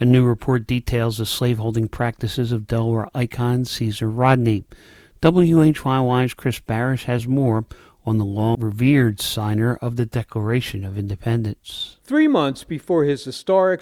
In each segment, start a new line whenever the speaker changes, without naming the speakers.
A new report details the slaveholding practices of Delaware icon Caesar Rodney. WHYY's Chris Barish has more on the long-revered signer of the Declaration of Independence.
3 months before his historic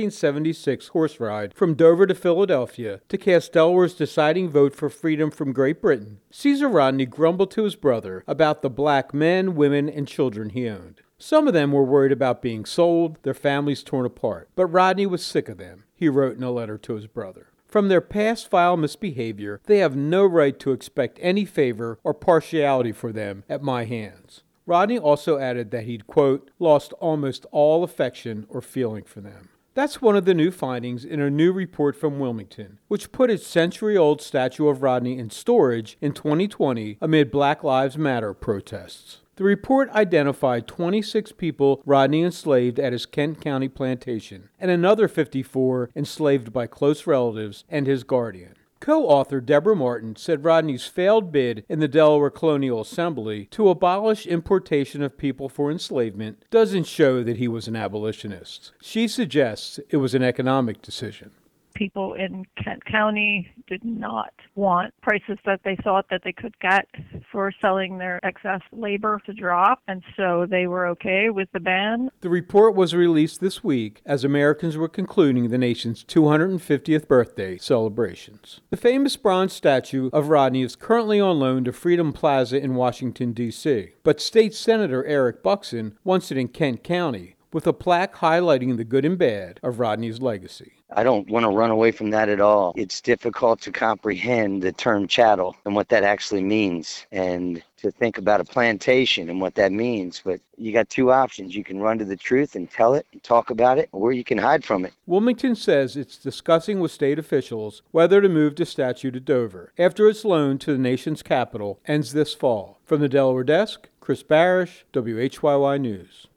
1776 horse ride from Dover to Philadelphia to cast Delaware's deciding vote for freedom from Great Britain, Caesar Rodney grumbled to his brother about the black men, women, and children he owned. Some of them were worried about being sold, their families torn apart, but Rodney was sick of them, he wrote in a letter to his brother. From their past foul misbehavior, they have no right to expect any favor or partiality for them at my hands. Rodney also added that he'd, quote, lost almost all affection or feeling for them. That's one of the new findings in a new report from Wilmington, which put its century-old statue of Rodney in storage in 2020 amid Black Lives Matter protests. The report identified 26 people Rodney enslaved at his Kent County plantation, and another 54 enslaved by close relatives and his guardian. Co-author Deborah Martin said Rodney's failed bid in the Delaware Colonial Assembly to abolish importation of people for enslavement doesn't show that he was an abolitionist. She suggests it was an economic decision.
People in Kent County did not want prices that they thought that they could get for selling their excess labor to drop, and so they were okay with the ban.
The report was released this week as Americans were concluding the nation's 250th birthday celebrations. The famous bronze statue of Rodney is currently on loan to Freedom Plaza in Washington, D.C., but State Senator Eric Buxton wants it in Kent County, with a plaque highlighting the good and bad of Rodney's legacy.
I don't want to run away from that at all. It's difficult to comprehend the term chattel and what that actually means, and to think about a plantation and what that means. But you got two options. You can run to the truth and tell it and talk about it, or you can hide from it.
Wilmington says it's discussing with state officials whether to move the statue to Dover after its loan to the nation's capital ends this fall. From the Delaware desk, Chris Barish, WHYY News.